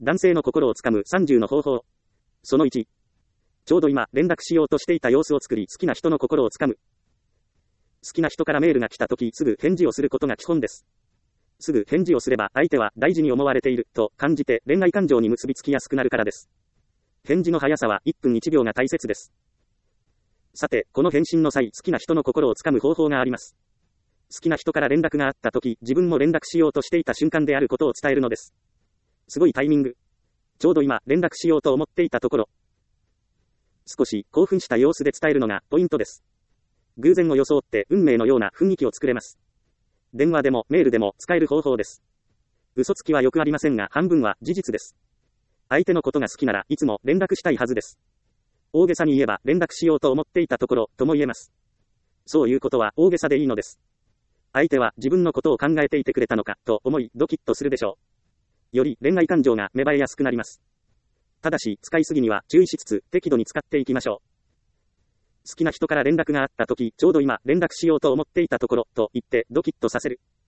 男性の心をつかむ30の方法。その1。ちょうど今、連絡しようとしていた様子を作り、好きな人の心をつかむ。好きな人からメールが来たとき、すぐ返事をすることが基本です。すぐ返事をすれば、相手は大事に思われていると感じて恋愛感情に結びつきやすくなるからです。返事の速さは1分1秒が大切です。さて、この返信の際、好きな人の心をつかむ方法があります。好きな人から連絡があったとき、自分も連絡しようとしていた瞬間であることを伝えるのです。すごいタイミング。ちょうど今、連絡しようと思っていたところ。少し興奮した様子で伝えるのがポイントです。偶然を装って運命のような雰囲気を作れます。電話でもメールでも使える方法です。嘘つきはよくありませんが、半分は事実です。相手のことが好きならいつも連絡したいはずです。大げさに言えば連絡しようと思っていたところとも言えます。そういうことは大げさでいいのです。相手は自分のことを考えていてくれたのかと思いドキッとするでしょう。より恋愛感情が芽生えやすくなります。ただし使いすぎには注意しつつ適度に使っていきましょう。好きな人から連絡があったとき、ちょうど今連絡しようと思っていたところと言ってドキッとさせる。